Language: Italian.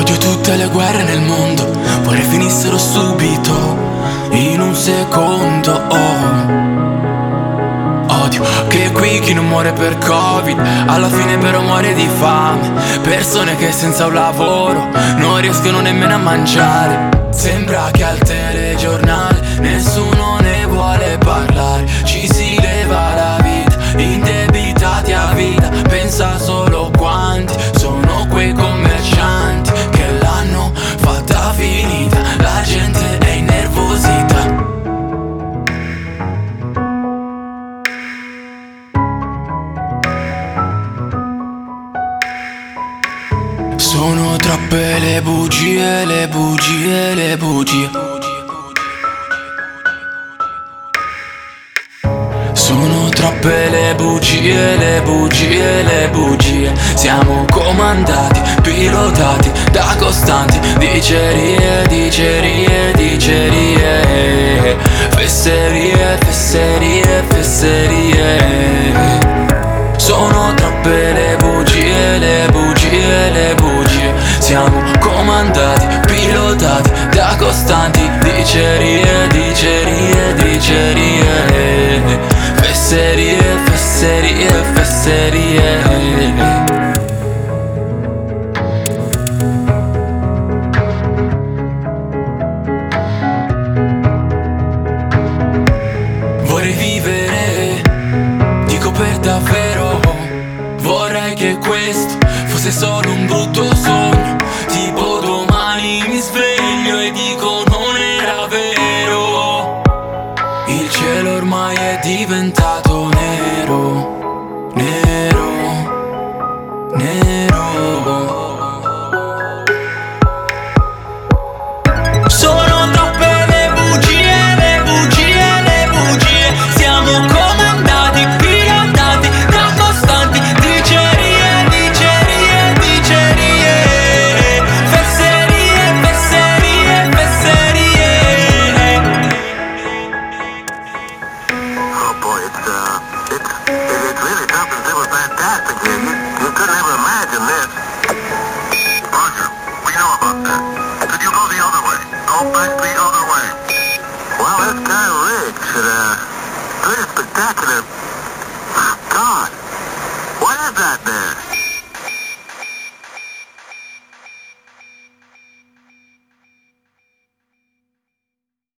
Odio tutte le guerre nel mondo, vorrei finissero subito, in un secondo. Odio che qui chi non muore per Covid alla fine però muore di fame. Persone che senza un lavoro non riescono nemmeno a mangiare. Sembra che al telegiornale nessuno ne vuole parlare. Ci si leva la vita, indebitati a vita. Pensa solo quanti sono quei commercianti che l'hanno fatta finita. La gente è innervosita. Sono troppe le bugie, le bugie, le bugie. Sono troppe le bugie, le bugie, le bugie. Siamo comandati, pilotati da costanti dicerie, dicerie, dicerie. Fesserie, fesserie, fesserie. Sono troppe le bugie, le bugie, le bugie. Siamo comandati, pilotati da costanti dicerie, dicerie, dicerie. Fesserie, fesserie, fesserie. Vorrei vivere, dico per davvero. Vorrei che questo fosse solo un brutto sogno. Tipo domani mi sveglio e dico non era vero. Il cielo ormai è diventato nero, nero, nero. Sono troppe le bugie, le bugie, le bugie. Siamo comandati, pilotati da costanti dicerie, dicerie, dicerie. Fesserie, fesserie, fesserie. Oh boy, it is really something super fantastic here. You couldn't ever imagine this. Roger, we know about that. Could you go the other way? Go back the other way. Well, that's kind of rich. Pretty spectacular.